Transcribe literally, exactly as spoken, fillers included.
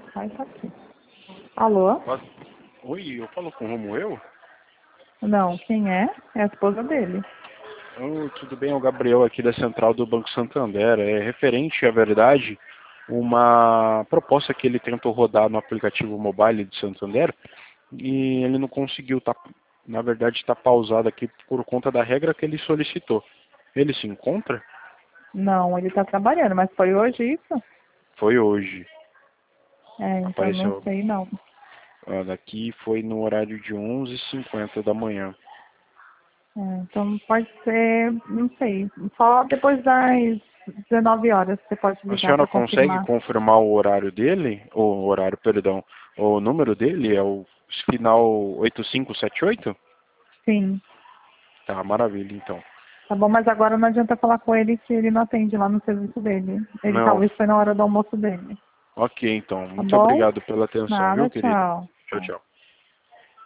Ai, tá aqui. Alô? Oi, eu falo com o Romuel? Não, quem é? É a esposa dele. Oh, tudo bem, é o Gabriel aqui da Central do Banco Santander. É referente, à verdade, uma proposta que ele tentou rodar no aplicativo mobile de Santander e ele não conseguiu, tá, na verdade está pausado aqui por conta da regra que ele solicitou. Ele se encontra? Não, ele tá trabalhando, mas foi hoje isso? Foi hoje. É, então não Apareceu, sei não. ah, daqui foi no horário de onze e cinquenta da manhã. É, então pode ser, não sei, só depois das dezenove horas você pode A ligar senhora para consegue confirmar. confirmar o horário dele? O horário, perdão. O número dele é o final oito cinco sete oito? Sim, Tá, maravilha, então. tá bom, mas agora não adianta falar com ele que ele não atende lá no serviço dele. Ele Não, talvez foi na hora do almoço dele. ok, então. Tá Muito bom? obrigado pela atenção, Nada, viu, querido? tchau. Tchau, tchau.